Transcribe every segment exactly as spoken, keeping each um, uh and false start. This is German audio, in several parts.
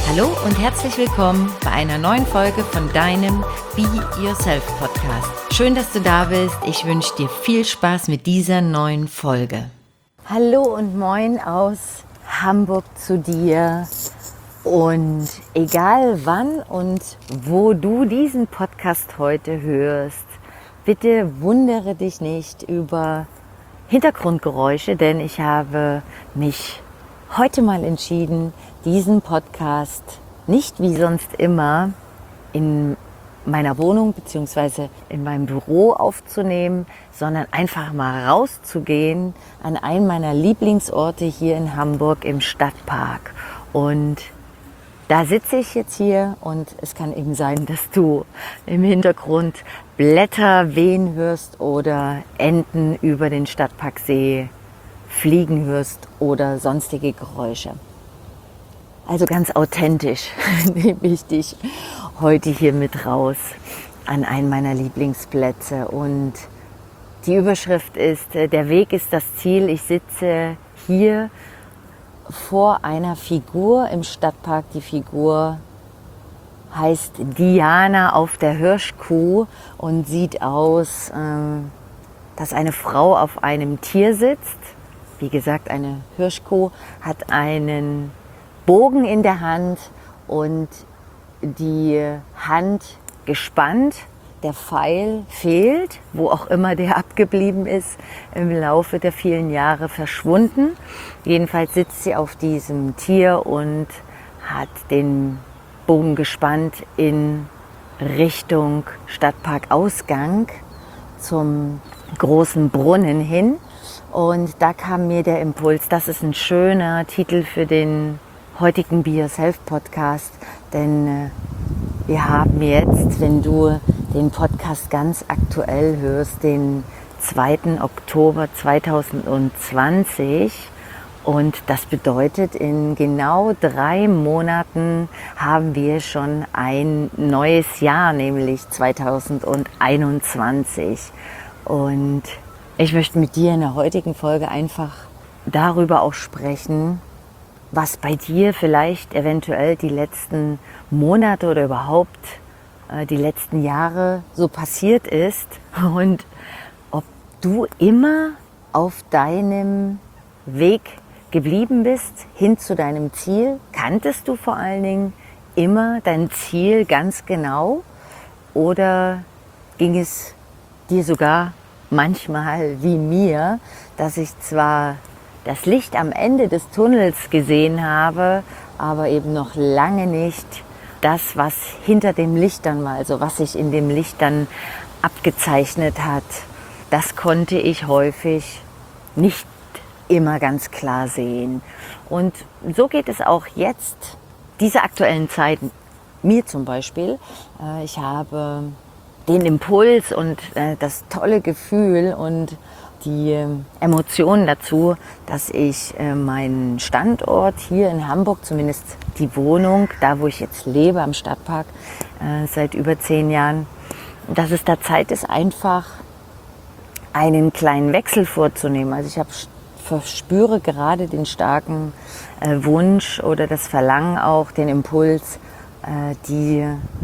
Hallo und herzlich willkommen bei einer neuen Folge von deinem Be Yourself Podcast. Schön, dass du da bist. Ich wünsche dir viel Spaß mit dieser neuen Folge. Hallo und moin aus Hamburg zu dir. Und egal wann und wo du diesen Podcast heute hörst, bitte wundere dich nicht über Hintergrundgeräusche, denn ich habe mich heute mal entschieden, diesen Podcast nicht wie sonst immer in meiner Wohnung bzw. in meinem Büro aufzunehmen, sondern einfach mal rauszugehen an einen meiner Lieblingsorte hier in Hamburg im Stadtpark. Und da sitze ich jetzt hier und es kann eben sein, dass du im Hintergrund Blätter wehen hörst oder Enten über den Stadtparksee fliegen hörst oder sonstige Geräusche. Also ganz authentisch nehme ich dich heute hier mit raus an einen meiner Lieblingsplätze. Und die Überschrift ist, der Weg ist das Ziel. Ich sitze hier vor einer Figur im Stadtpark. Die Figur heißt Diana auf der Hirschkuh und sieht aus, dass eine Frau auf einem Tier sitzt. Wie gesagt, eine Hirschkuh hat einen Bogen in der Hand und die Hand gespannt. Der Pfeil fehlt, wo auch immer der abgeblieben ist, im Laufe der vielen Jahre verschwunden. Jedenfalls sitzt sie auf diesem Tier und hat den Bogen gespannt in Richtung Stadtparkausgang zum großen Brunnen hin. Und da kam mir der Impuls, das ist ein schöner Titel für den heutigen Be Yourself Podcast, denn wir haben jetzt, wenn du den Podcast ganz aktuell hörst, den zweiten Oktober zweitausendzwanzig und das bedeutet, in genau drei Monaten haben wir schon ein neues Jahr, nämlich zweitausendeinundzwanzig. Und ich möchte mit dir in der heutigen Folge einfach darüber auch sprechen, was bei dir vielleicht eventuell die letzten Monate oder überhaupt äh, die letzten Jahre so passiert ist und ob du immer auf deinem Weg geblieben bist hin zu deinem Ziel. Kanntest du vor allen Dingen immer dein Ziel ganz genau oder ging es dir sogar manchmal wie mir, dass ich zwar das Licht am Ende des Tunnels gesehen habe, aber eben noch lange nicht das, was hinter dem Licht dann war, also was sich in dem Licht dann abgezeichnet hat. Das konnte ich häufig nicht immer ganz klar sehen. Und so geht es auch jetzt, diese aktuellen Zeiten, mir zum Beispiel. Ich habe den Impuls und das tolle Gefühl und die Emotionen dazu, dass ich meinen Standort hier in Hamburg, zumindest die Wohnung, da wo ich jetzt lebe, am Stadtpark, seit über zehn Jahren, dass es da Zeit ist, einfach einen kleinen Wechsel vorzunehmen. Also ich habe, verspüre gerade den starken Wunsch oder das Verlangen auch, den Impuls, die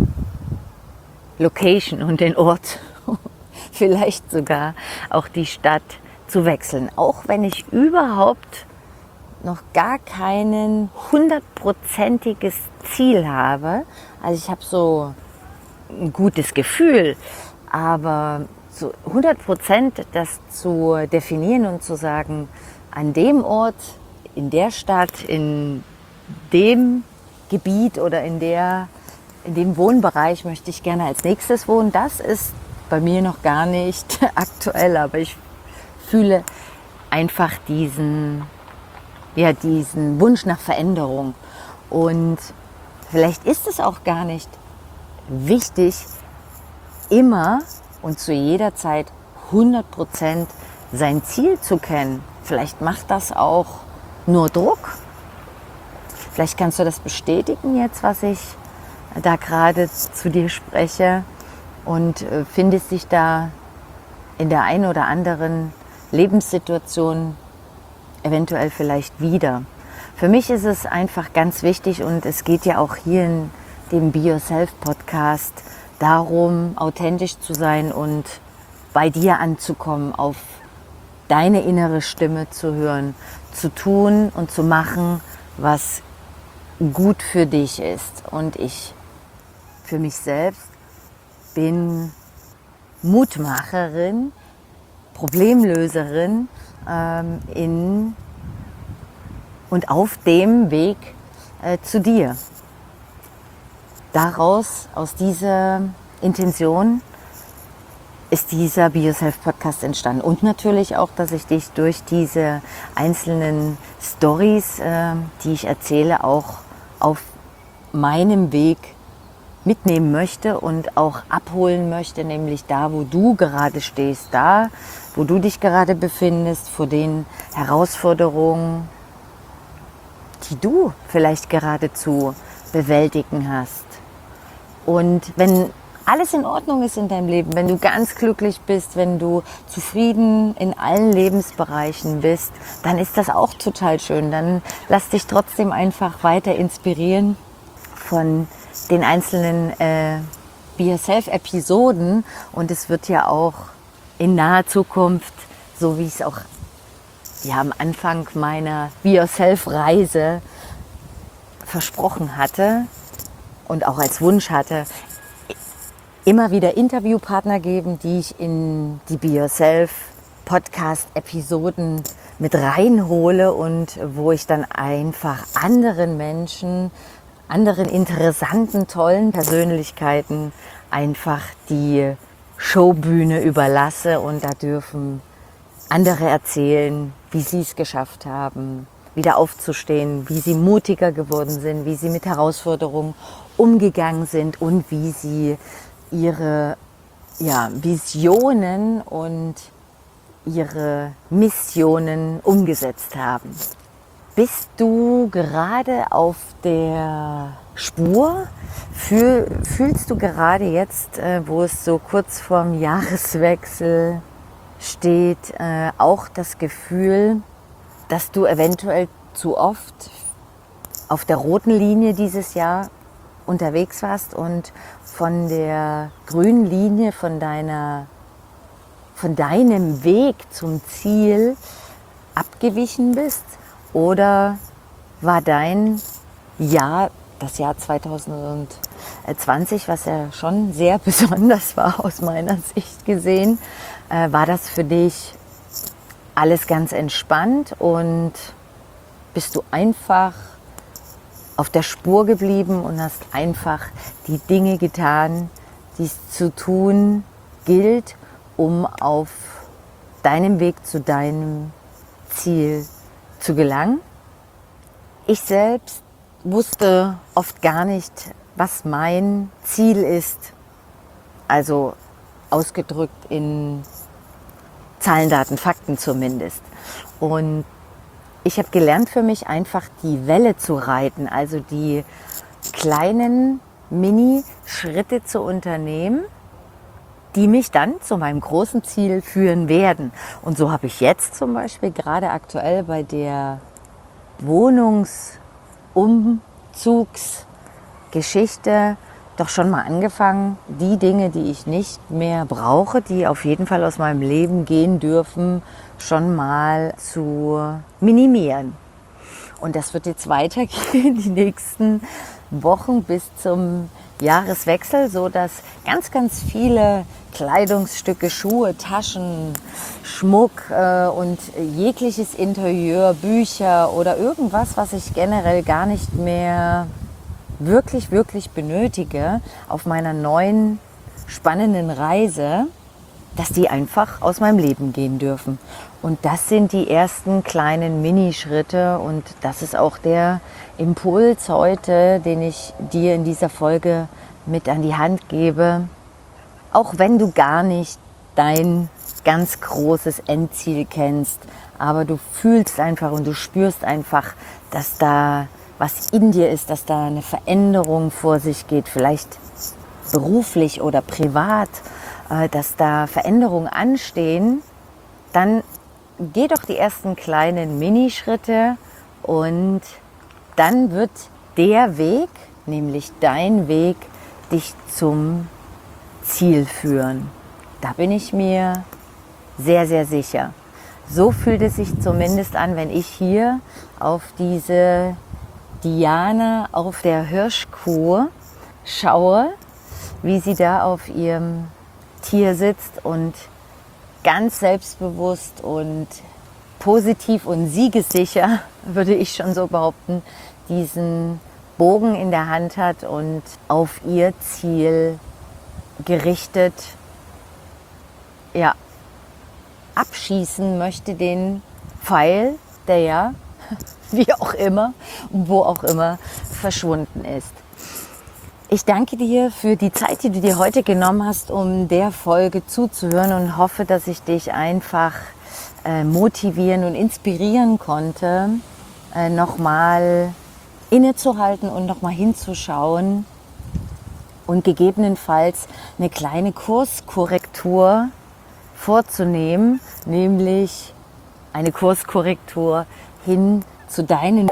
Location und den Ort vielleicht sogar auch die Stadt zu wechseln. Auch wenn ich überhaupt noch gar kein hundertprozentiges Ziel habe. Also ich habe so ein gutes Gefühl, aber so hundert Prozent das zu definieren und zu sagen, an dem Ort, in der Stadt, in dem Gebiet oder in, der, in dem Wohnbereich möchte ich gerne als nächstes wohnen, das ist bei mir noch gar nicht aktuell, aber ich fühle einfach diesen, ja, diesen Wunsch nach Veränderung. Und vielleicht ist es auch gar nicht wichtig, immer und zu jeder Zeit hundert Prozent sein Ziel zu kennen. Vielleicht macht das auch nur Druck. Vielleicht kannst du das bestätigen jetzt, was ich da gerade zu dir spreche. Und äh, findest dich da in der einen oder anderen Lebenssituation eventuell vielleicht wieder. Für mich ist es einfach ganz wichtig und es geht ja auch hier in dem Be Yourself Podcast darum, authentisch zu sein und bei dir anzukommen, auf deine innere Stimme zu hören, zu tun und zu machen, was gut für dich ist. Und ich für mich selbst bin Mutmacherin, Problemlöserin ähm, in und auf dem Weg äh, zu dir. Daraus, aus dieser Intention, ist dieser Be Yourself Podcast entstanden. Und natürlich auch, dass ich dich durch diese einzelnen Stories, äh, die ich erzähle, auch auf meinem Weg mitnehmen möchte und auch abholen möchte, nämlich da, wo du gerade stehst, da, wo du dich gerade befindest, vor den Herausforderungen, die du vielleicht gerade zu bewältigen hast. Und wenn alles in Ordnung ist in deinem Leben, wenn du ganz glücklich bist, wenn du zufrieden in allen Lebensbereichen bist, dann ist das auch total schön. Dann lass dich trotzdem einfach weiter inspirieren von den einzelnen äh, Be Yourself Episoden. Und es wird ja auch in naher Zukunft, so wie ich es auch ja, am Anfang meiner Be Yourself Reise versprochen hatte und auch als Wunsch hatte, immer wieder Interviewpartner geben, die ich in die Be Yourself Podcast Episoden mit reinhole und wo ich dann einfach anderen Menschen, anderen interessanten, tollen Persönlichkeiten einfach die Showbühne überlasse und da dürfen andere erzählen, wie sie es geschafft haben, wieder aufzustehen, wie sie mutiger geworden sind, wie sie mit Herausforderungen umgegangen sind und wie sie ihre ja, Visionen und ihre Missionen umgesetzt haben. Bist du gerade auf der Spur? Fühl, fühlst du gerade jetzt, äh, wo es so kurz vorm Jahreswechsel steht, äh, auch das Gefühl, dass du eventuell zu oft auf der roten Linie dieses Jahr unterwegs warst und von der grünen Linie, von deiner, von deinem Weg zum Ziel abgewichen bist? Oder war dein Jahr, das Jahr zwanzig zwanzig, was ja schon sehr besonders war aus meiner Sicht gesehen, äh, war das für dich alles ganz entspannt und bist du einfach auf der Spur geblieben und hast einfach die Dinge getan, die es zu tun gilt, um auf deinem Weg zu deinem Ziel zu gelangen? Ich selbst wusste oft gar nicht, was mein Ziel ist, also ausgedrückt in Zahlen, Daten, Fakten zumindest. Und ich habe gelernt für mich einfach die Welle zu reiten, also die kleinen Mini-Schritte zu unternehmen, die mich dann zu meinem großen Ziel führen werden. Und so habe ich jetzt zum Beispiel gerade aktuell bei der Wohnungsumzugsgeschichte doch schon mal angefangen, die Dinge, die ich nicht mehr brauche, die auf jeden Fall aus meinem Leben gehen dürfen, schon mal zu minimieren. Und das wird jetzt weitergehen, die nächsten Wochen bis zum Jahreswechsel, so dass ganz, ganz viele Kleidungsstücke, Schuhe, Taschen, Schmuck äh, und jegliches Interieur, Bücher oder irgendwas, was ich generell gar nicht mehr wirklich, wirklich benötige auf meiner neuen, spannenden Reise, dass die einfach aus meinem Leben gehen dürfen. Und das sind die ersten kleinen Minischritte und das ist auch der Impuls heute, den ich dir in dieser Folge mit an die Hand gebe. Auch wenn du gar nicht dein ganz großes Endziel kennst, aber du fühlst einfach und du spürst einfach, dass da was in dir ist, dass da eine Veränderung vor sich geht, vielleicht beruflich oder privat, dass da Veränderungen anstehen, dann geh doch die ersten kleinen Minischritte und dann wird der Weg, nämlich dein Weg, dich zum Ziel führen. Da bin ich mir sehr, sehr sicher. So fühlt es sich zumindest an, wenn ich hier auf diese Diana auf der Hirschkuh schaue, wie sie da auf ihrem Tier sitzt und ganz selbstbewusst und positiv und siegessicher, würde ich schon so behaupten, diesen Bogen in der Hand hat und auf ihr Ziel gerichtet, ja, abschießen möchte, den Pfeil, der ja, wie auch immer, wo auch immer, verschwunden ist. Ich danke dir für die Zeit, die du dir heute genommen hast, um der Folge zuzuhören und hoffe, dass ich dich einfach äh, motivieren und inspirieren konnte, äh, nochmal innezuhalten und nochmal hinzuschauen und gegebenenfalls eine kleine Kurskorrektur vorzunehmen, nämlich eine Kurskorrektur hin zu deinen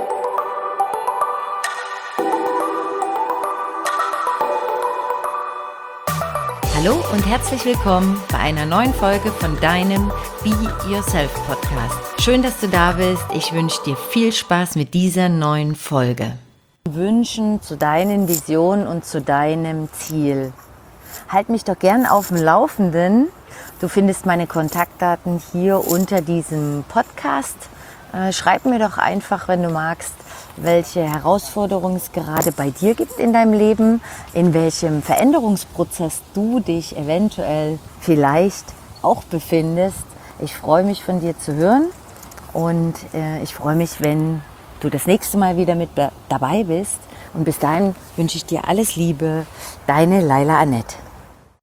Hallo und herzlich willkommen bei einer neuen Folge von deinem Be Yourself Podcast. Schön, dass du da bist. Ich wünsche dir viel Spaß mit dieser neuen Folge. Wünschen zu deinen Visionen und zu deinem Ziel. Halt mich doch gern auf dem Laufenden. Du findest meine Kontaktdaten hier unter diesem Podcast. Äh, schreib mir doch einfach, wenn du magst, welche Herausforderungen es gerade bei dir gibt in deinem Leben, in welchem Veränderungsprozess du dich eventuell vielleicht auch befindest. Ich freue mich, von dir zu hören und äh, ich freue mich, wenn du das nächste Mal wieder mit dabei bist. Und bis dahin wünsche ich dir alles Liebe, deine Laila Annette.